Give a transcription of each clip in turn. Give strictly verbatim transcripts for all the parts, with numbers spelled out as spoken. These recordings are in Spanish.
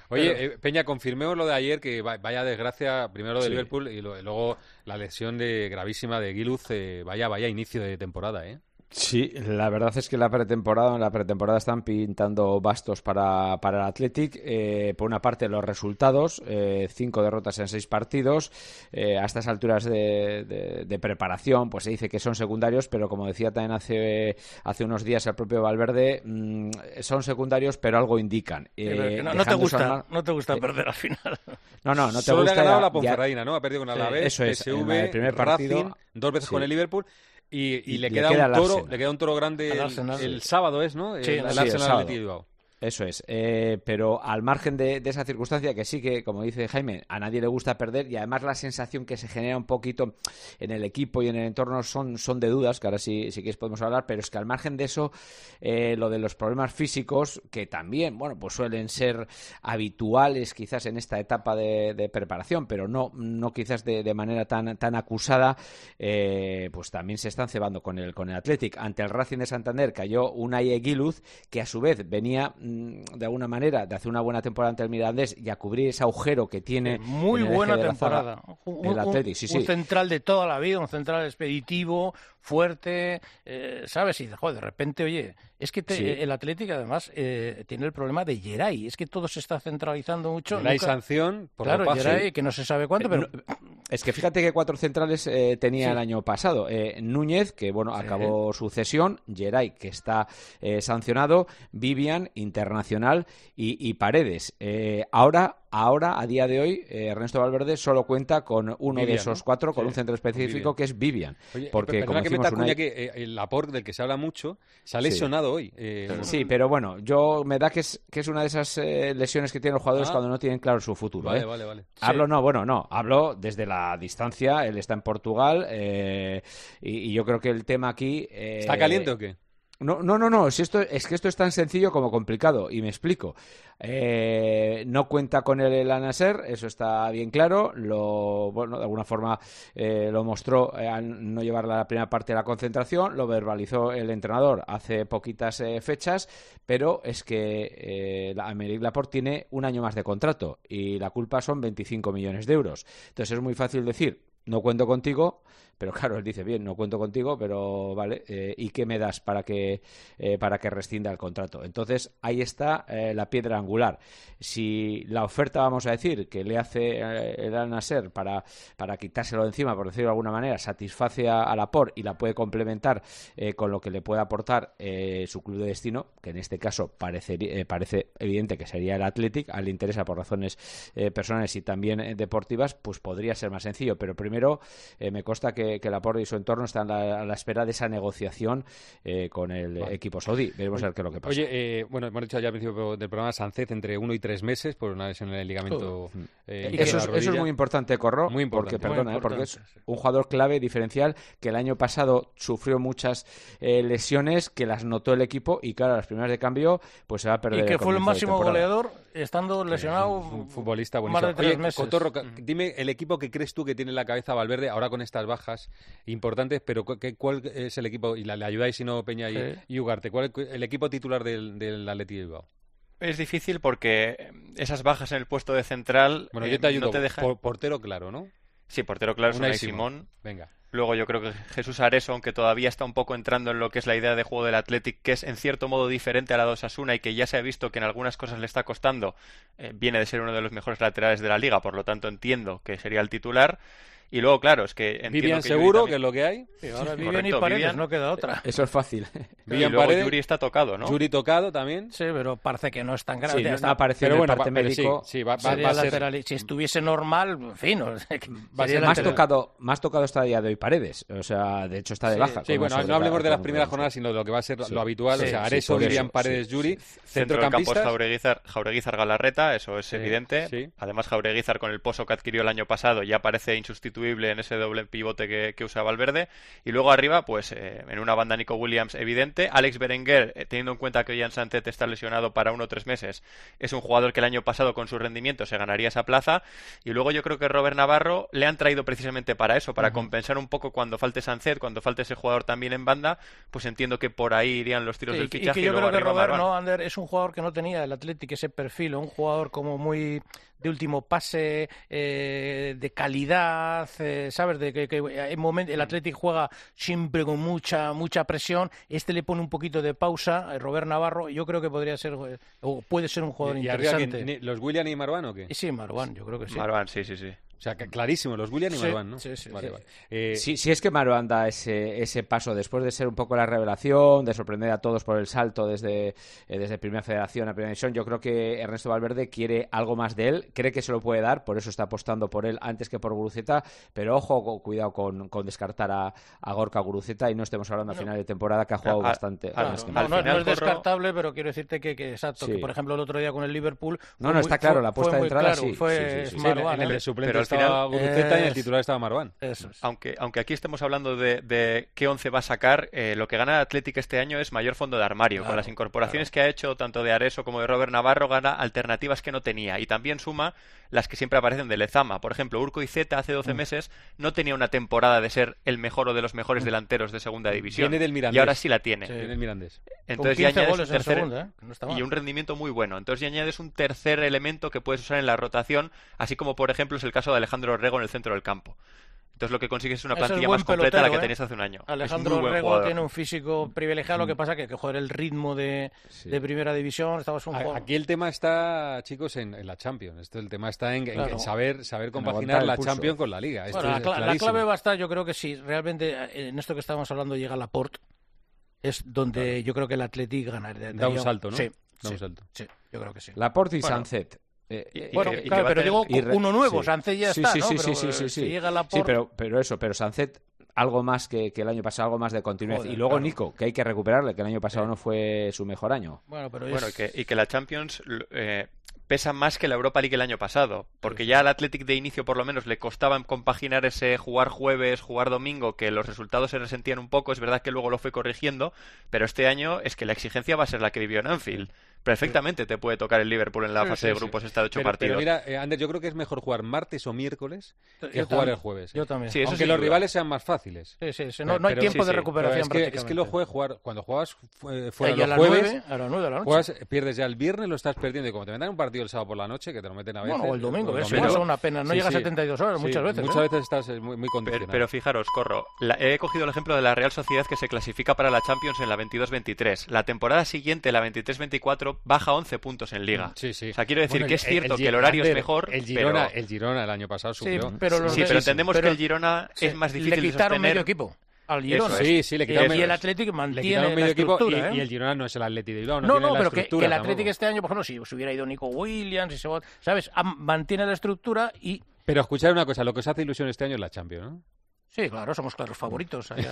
Oye, Pero... eh, Peña, confirmemos lo de ayer, que vaya desgracia, primero lo de sí. Liverpool y, lo, y luego la lesión de gravísima de Giroud, eh, vaya, vaya inicio de temporada, ¿eh? Sí, la verdad es que la pretemporada, en la pretemporada están pintando bastos para, para el Athletic. Eh, por una parte, los resultados, eh, cinco derrotas en seis partidos. Eh, a estas alturas de, de, de preparación, pues se dice que son secundarios, pero como decía también hace, hace unos días el propio Valverde, mmm, son secundarios, pero algo indican. Eh, no, no te gusta, armar... no te gusta eh, perder al final. No, no, no te Solo gusta. le ha ganado ya, la Ponferradina, ¿no? Ha perdido con Alavés, eh, eso es, P S V, en el primer partido, Racing, dos veces sí. con el Liverpool. Y, y, y le, le queda, queda un toro, Arsenal. le queda un toro grande el, Arsenal, el sí. sábado, ¿es, no? Sí, el, el sí, Arsenal de Bilbao. Eso es, eh, pero al margen de, de esa circunstancia, que sí que, como dice Jaime, a nadie le gusta perder, y además la sensación que se genera un poquito en el equipo y en el entorno son, son de dudas, que ahora sí, sí que podemos hablar, pero es que al margen de eso, eh, lo de los problemas físicos, que también, bueno, pues suelen ser habituales quizás en esta etapa de, de preparación, pero no, no quizás de, de manera tan, tan acusada, eh, pues también se están cebando con el, con el Athletic. Ante el Racing de Santander cayó Unai Eguiluz, que a su vez venía de alguna manera de hacer una buena temporada ante el Mirandés y a cubrir ese agujero que tiene muy en el buena eje de temporada un, el Athletic, sí, un, sí. un central de toda la vida, un central expeditivo, fuerte, eh, ¿sabes? Y joder, de repente, oye, es que te, sí. el Athletic además eh, tiene el problema de Geray, es que todo se está centralizando mucho. Geray sanción por claro, pase. Geray, que no se sabe cuánto, pero... Eh, no, es que fíjate que cuatro centrales eh, tenía sí. el año pasado. Eh, Núñez, que bueno, sí. acabó su cesión, Geray, que está eh, sancionado, Vivian, internacional, y, y Paredes. Eh, ahora... Ahora, a día de hoy, eh, Ernesto Valverde solo cuenta con uno Vivian, de esos cuatro, ¿no? Con sí, un centro específico Vivian. que es Vivian. Oye, porque, como que decimos, meta cuña una... que eh, el Laporte, del que se habla mucho, se ha lesionado sí. hoy. Eh, sí, pero bueno, yo me da que es que es una de esas eh, lesiones que tienen los jugadores ah. cuando no tienen claro su futuro. Vale, ¿eh? vale, vale. Hablo, sí. no, bueno, no, hablo desde la distancia, él está en Portugal eh, y, y yo creo que el tema aquí... Eh, ¿Está caliente o qué? No, no, no, no. Si esto, es que esto es tan sencillo como complicado, y me explico. Eh, no cuenta con él el Al-Nassr, eso está bien claro. Lo, bueno, de alguna forma eh, lo mostró eh, al no llevar la primera parte de la concentración, lo verbalizó el entrenador hace poquitas eh, fechas, pero es que eh, la Aymeric Laporte tiene un año más de contrato y la culpa son veinticinco millones de euros. Entonces es muy fácil decir, no cuento contigo, pero claro, él dice, bien, no cuento contigo, pero vale, eh, ¿y qué me das para que eh, para que rescinda el contrato? Entonces, ahí está eh, la piedra angular. Si la oferta, vamos a decir, que le hace eh, el Al-Nassr para, para quitárselo de encima, por decirlo de alguna manera, satisface a, a Laporte y la puede complementar eh, con lo que le puede aportar eh, su club de destino, que en este caso parece, eh, parece evidente que sería el Athletic, a él le interesa por razones eh, personales y también eh, deportivas, pues podría ser más sencillo, pero primero eh, me consta que que Laporte y su entorno están a la, a la espera de esa negociación eh, con el vale. equipo saudí. Veremos a ver qué es lo que pasa. Oye, eh, bueno, hemos dicho ya al principio del programa, Sánchez entre uno y tres meses por una lesión en el ligamento. Oh. Eh, eso, es, eso es muy importante, Corro, muy importante, porque, perdona, muy eh, porque es un jugador clave, diferencial, que el año pasado sufrió muchas eh, lesiones, que las notó el equipo y claro, las primeras de cambio, pues se va a perder. Y que fue el máximo goleador estando lesionado. Un futbolista buenísimo. Más de tres Oye, meses. Cotorro, dime el equipo que crees tú que tiene en la cabeza Valverde ahora con estas bajas importantes, pero ¿qué, ¿cuál es el equipo? Y la, le ayudáis, si no, Peña y, sí. y Ugarte. ¿Cuál es el equipo titular del, del Athletic de Bilbao? Es difícil porque esas bajas en el puesto de central. Bueno, yo te ayudo. No te dejan... Portero, claro, ¿no? Sí, portero, claro, es Unai Simón. Venga. Luego yo creo que Jesús Areso, aunque todavía está un poco entrando en lo que es la idea de juego del Athletic, que es en cierto modo diferente a la de Osasuna y que ya se ha visto que en algunas cosas le está costando, eh, viene de ser uno de los mejores laterales de la liga, por lo tanto entiendo que sería el titular. Y luego, claro, es que entiendo Vivian que seguro, también... que es lo que hay. Sí, ahora sí, Vivian y Paredes, Vivian... no queda otra. Eso es fácil. Vivian y luego Paredes... Yuri está tocado, ¿no? Yuri tocado también. Sí, pero parece que no es tan grave. Sí, no está... aparece pero en el bueno, parte va, médico. Sí, sí, va, va, va a lateral... ser... Si estuviese normal, en fin. No, va a ser más tocado, más tocado está a día de hoy Paredes. O sea, de hecho está de sí, baja. Sí, bueno, no hablemos de las primeras jornadas, sino de lo que va a ser sí. lo habitual. Sí, o sea, Areso, sí, Vivian, Paredes, sí, Yuri. Sí. Centro del campo es Jaureguizar, Jaureguizar Galarreta, eso es sí, evidente. Sí. Además, Jaureguizar con el pozo que adquirió el año pasado ya parece insustituible insustituible en ese doble pivote que, que usa Valverde. Y luego arriba, pues eh, en una banda Nico Williams evidente. Alex Berenguer, eh, teniendo en cuenta que Jan Santet está lesionado para uno o tres meses, es un jugador que el año pasado con su rendimiento se ganaría esa plaza. Y luego yo creo que Robert Navarro le han traído precisamente para eso, para uh-huh. compensar un poco cuando falte Sanzet, cuando falte ese jugador también en banda, pues entiendo que por ahí irían los tiros sí, del fichaje. Y que yo y creo que Robert, Marwan. no, Ander, es un jugador que no tenía el Athletic ese perfil, un jugador como muy de último pase, eh, de calidad, eh, ¿sabes? De que, que en momento, el Athletic juega siempre con mucha mucha presión, este le pone un poquito de pausa, eh, Robert Navarro, yo creo que podría ser, o puede ser un jugador ¿Y, y interesante. Arriba, ¿los William y Marwan o qué? Sí, Marwan, yo creo que sí. Marwan, sí, sí, sí. O sea, que clarísimo, los William y sí, Marwan, ¿no? Sí, sí, vale, sí. Vale. Eh... Sí, sí, es que Marwan da ese, ese paso después de ser un poco la revelación, de sorprender a todos por el salto desde, eh, desde Primera Federación a Primera División. Yo creo que Ernesto Valverde quiere algo más de él, cree que se lo puede dar, por eso está apostando por él antes que por Guruceta, pero ojo, cuidado con, con descartar a, a Gorka Guruceta y no estemos hablando a final de temporada que ha jugado no, bastante. Claro, más que no, no, no es corro... descartable, pero quiero decirte que, que exacto, sí. que por ejemplo el otro día con el Liverpool... No, no, está claro, fue, la apuesta de entrada claro, sí. Fue sí, sí, sí, Marwan, sí, en el de suplente pero al final, estaba Guruceta es... y en el titular estaba Marwan. Eso es. Aunque, aunque aquí estemos hablando de, de qué once va a sacar, eh, lo que gana el Athletic este año es mayor fondo de armario. Claro, con las incorporaciones claro. que ha hecho tanto de Areso como de Robert Navarro, gana alternativas que no tenía. Y también suma las que siempre aparecen de Lezama. Por ejemplo, Urko Izeta hace doce mm. meses no tenía una temporada de ser el mejor o de los mejores mm. delanteros de segunda división. Viene del Mirandés. Y ahora sí la tiene. Sí. Viene del Mirandés. Entonces ya añades un tercer segunda, ¿eh? No está mal. y un rendimiento muy bueno. Entonces ya añades un tercer elemento que puedes usar en la rotación, así como por ejemplo es el caso de Alejandro Orrego en el centro del campo. Entonces lo que consigues es una plantilla es más completa pelotero, a la que ¿eh? tenías hace un año. Alejandro Orrego tiene un físico privilegiado, lo que pasa que, que joder, el ritmo de, sí. de primera división, estabas un juego. Aquí el tema está, chicos, en, en la Champions. Esto, el tema está en, claro. en saber, saber compaginar la Champions con la Liga. Esto bueno, es la, cl- la clarísimo. clave va a estar, yo creo que sí, realmente en esto que estábamos hablando llega Laporte, es donde claro. yo creo que el Athletic gana. De, de da un salto, ¿no? Sí, da sí, un salto. Sí, yo creo que sí. Laporte y bueno. Sanzet. Eh, eh, bueno, y, claro, y pero digo re... uno nuevo, sí. Sanzet ya sí, está, sí, ¿no? Sí, pero, sí, sí, sí, sí. Si llega Laporte... sí, pero, pero eso, pero Sanzet algo más que, que el año pasado, algo más de continuidad. Joder, y luego claro. Nico, que hay que recuperarle, que el año pasado sí. no fue su mejor año. Bueno, pero bueno es... y, que, y que la Champions eh, pesa más que la Europa League el año pasado, porque sí. ya al Athletic de inicio por lo menos le costaba compaginar ese jugar jueves, jugar domingo, que los resultados se resentían un poco. Es verdad que luego lo fue corrigiendo, pero este año es que la exigencia va a ser la que vivió en Anfield. Perfectamente te puede tocar el Liverpool en la sí, fase sí, de grupos sí. esta de ocho pero, partidos. Pero mira, eh, Ander, yo creo que es mejor jugar martes o miércoles que yo jugar también. el jueves. Yo también. Sí, Aunque los duda. rivales sean más fáciles. Sí, sí, sí. No, no hay pero, tiempo sí, de sí. recuperación es que, prácticamente. es que lo juegas, jugar, cuando juegas fuera y los a jueves, nueve, a las nueve de la noche. Juegas, pierdes ya el viernes, lo estás perdiendo. Y como te metan un partido el sábado por la noche, que te lo meten a veces. Bueno, o el domingo, o el eso domingo. es una pena. No sí, llega sí. a setenta y dos horas sí, muchas veces. Muchas ¿eh? veces estás muy, muy condicionado. Pero, pero fijaros, Corro, la, he cogido el ejemplo de la Real Sociedad que se clasifica para la Champions en la veintidós veintitrés. La temporada siguiente, la veintitrés veinticuatro, baja once puntos en Liga. Sí, sí. O sea, quiero decir bueno, que es cierto el, el, que el horario Ander, es mejor, el Girona, pero... el Girona el año pasado subió. Sí, pero, los sí, pero entendemos pero, que el Girona sí, es más difícil le quitaron de sostener. medio equipo al Girona. Eso, sí, sí, le quitaron y, medio, y el Atlético mantiene medio la equipo estructura, y, ¿eh? y el Girona no es el Atleti de Bilbao, no, no, tiene no la pero que, que el Atlético tampoco. este año, por ejemplo, si hubiera ido Nico Williams, y se, ¿sabes? mantiene la estructura y... Pero escuchad una cosa, lo que os hace ilusión este año es la Champions, ¿no? Sí, claro, somos claros favoritos. Allá.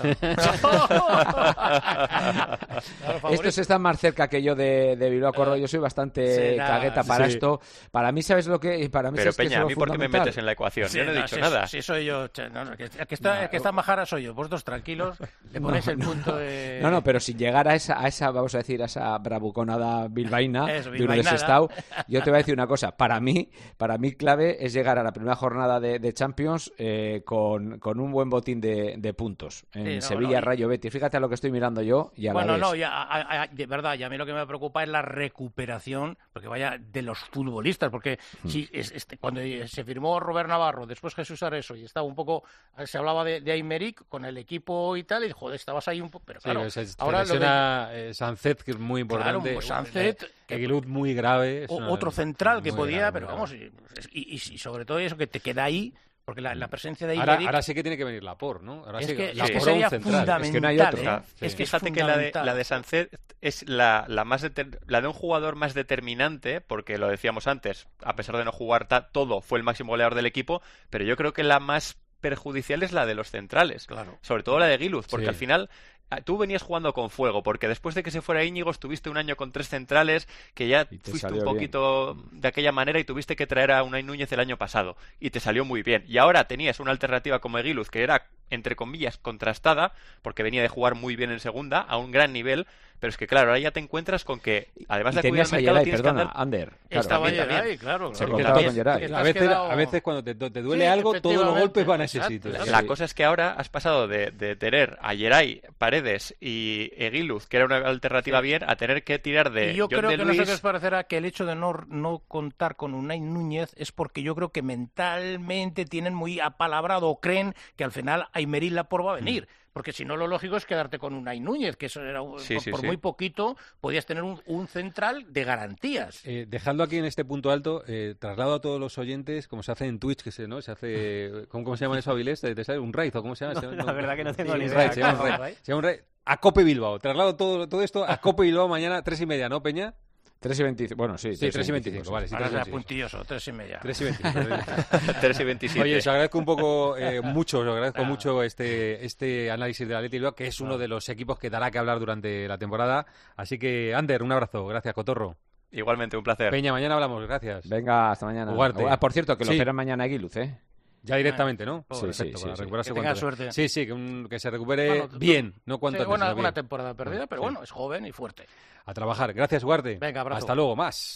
claro, Estos están más cerca que yo de, de Bilbao Corro. Yo soy bastante Será, cagueta para sí. esto. Para mí, ¿sabes lo que...? Para mí Pero es Peña, que es ¿a lo mí por qué me metes en la ecuación? Sí, yo no he no, dicho sí, nada. Sí, soy yo. No, no, que, que, está, no, que está majara soy yo. Vosotros tranquilos, le ponéis no, el no, punto de... No, no, pero sin llegar a esa, a esa vamos a decir, a esa bravuconada bilbaína Eso, de uno de Sestao, yo te voy a decir una cosa. Para mí, para mí clave es llegar a la primera jornada de, de Champions eh, con, con un buen botín de, de puntos. En sí, no, Sevilla, no, Rayo Betis. Fíjate a lo que estoy mirando yo y a Bueno, la vez. no, ya, a, a, de verdad, y a mí lo que me preocupa es la recuperación, porque vaya, de los futbolistas, porque hmm. si es, este, cuando se firmó Robert Navarro, después Jesús Areso, y estaba un poco, se hablaba de, de Aymeric con el equipo y tal, y joder, estabas ahí un poco, pero claro, sí, se, ahora lo que... eh, Sanzet, que es muy importante, claro, pues Sanzet, Eguiluz muy grave, es o, una... otro central que podía, grave, pero vamos, y, y, y sobre todo eso que te queda ahí. Porque la, la presencia de ahora, Aymeric... ahora sí que tiene que venir Laporte, ¿no? Ahora es sí que, que, es que sería fundamental. Es que no hay otro. ¿eh? Sí. Es que Fíjate es que la de, la de Sanzet es la, la, más deter, la de un jugador más determinante, porque lo decíamos antes, a pesar de no jugar ta, todo, fue el máximo goleador del equipo, pero yo creo que la más perjudicial es la de los centrales, claro. sobre todo la de Guiluz, porque sí. al final tú venías jugando con fuego, porque después de que se fuera Íñigo estuviste un año con tres centrales, que ya fuiste un poquito bien de aquella manera y tuviste que traer a Unai Núñez el año pasado, y te salió muy bien. Y ahora tenías una alternativa como Eguiluz, que era, entre comillas, contrastada, porque venía de jugar muy bien en segunda, a un gran nivel, pero es que claro, ahora ya te encuentras con que, además de acudir al mercado, tienes perdona, que andar... Ander. Claro, estaba Geray, claro. Se claro. contaba con Geray. A veces, quedado... a veces cuando te, te duele sí, algo, todos los golpes van a ese exacto, sitio. La sí. cosa es que ahora has pasado de, de tener a Geray, Paredes y Eguiluz, que era una alternativa sí. bien, a tener que tirar de y yo John creo de que Luis... no sé qué os parecerá que el hecho de no, no contar con Unai Núñez es porque yo creo que mentalmente tienen muy apalabrado o creen que al final Aymeric Laporte va a venir. Mm. Porque si no, lo lógico es quedarte con Unai Núñez, que eso era sí, por, sí, por sí. muy poquito podías tener un, un central de garantías. Eh, dejando aquí en este punto alto, eh, traslado a todos los oyentes, como se hace en Twitch, que se, ¿no? Se hace, ¿cómo, cómo se llama eso, Avilés? ¿Te, te sabe? ¿Un raid o cómo se llama? No, no, la verdad que no tengo sí, ni un idea. raid, se llama un raid. Se llama un raid. A Cope Bilbao. Traslado todo, todo esto a Cope Bilbao mañana, tres y media, ¿no, Peña? tres y veinticinco, bueno, sí. Sí, tres y veinticinco, vale. Sí, Ahora será puntilloso, tres y media. tres y veinticinco. tres y veintisiete. Oye, os agradezco un poco, eh, mucho, os agradezco Claro. mucho este, este análisis del Athletic Bilbao, que es uno Claro. de los equipos que dará que hablar durante la temporada. Así que, Ander, un abrazo. Gracias, Cotorro. Igualmente, un placer. Peña, mañana hablamos. Gracias. Venga, hasta mañana. Ugarte. Ah, por cierto, que lo Sí. operan mañana a Guiluz, ¿eh? Ya directamente, ¿no? Sí, Perfecto, sí, para sí, sí. recuperarse Que tenga cuanto- suerte. Sí, sí, que, un- que se recupere Bueno, tú- bien, no cuanto Sí, antes, una, sino bien. una temporada perdida, pero Sí. bueno, es joven y fuerte. A trabajar. Gracias, Ugarte. Venga, abrazo. Hasta luego, más.